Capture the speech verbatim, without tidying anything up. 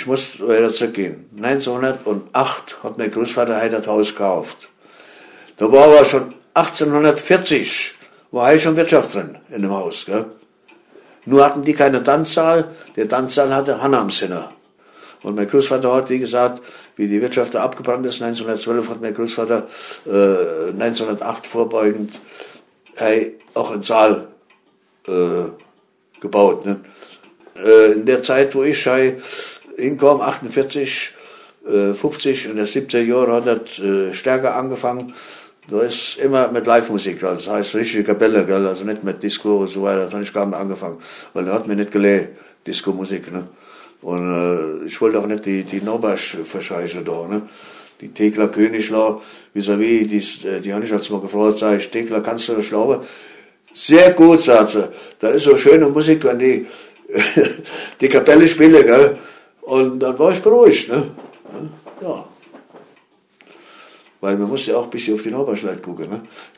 ich muss weiter zurückgehen. neunzehnhundertacht hat mein Großvater Heide das Haus gekauft. Da war aber schon achtzehnhundertvierzig, war hier schon Wirtschaft drin in dem Haus. Gell? Nur hatten die keine Tanzsaal, der Tanzsaal hatte Hanna am Sinne. Und mein Großvater hat, wie gesagt, wie die Wirtschaft da abgebrannt ist, neunzehnhundertzwölf hat mein Großvater äh, neunzehnhundertacht vorbeugend hey, auch einen Saal äh, gebaut. Ne? Äh, in der Zeit, wo ich hey, hinkam, achtundvierzig, äh, fünfzig, in den siebziger Jahren hat das äh, stärker angefangen. Da ist immer mit Live-Musik, also das heißt richtige Kapelle, gell? Also nicht mit Disco und so weiter, das habe ich gar nicht angefangen, weil da hat mir nicht gelehrt, Disco-Musik. Ne? Und äh, ich wollte auch nicht die, die Norbasch verscheißen da, ne? Die Thekla Königler, vis-à-vis, die, die habe ich als mal gefragt, sag ich, Thekla, kannst du das schlauben? Sehr gut, sagt sie. Da ist so schöne Musik, wenn die, die Kapelle spielen, gell? Und dann war ich beruhigt, ne? Ja. Weil man muss ja auch ein bisschen auf die Norbaschleute gucken, ne?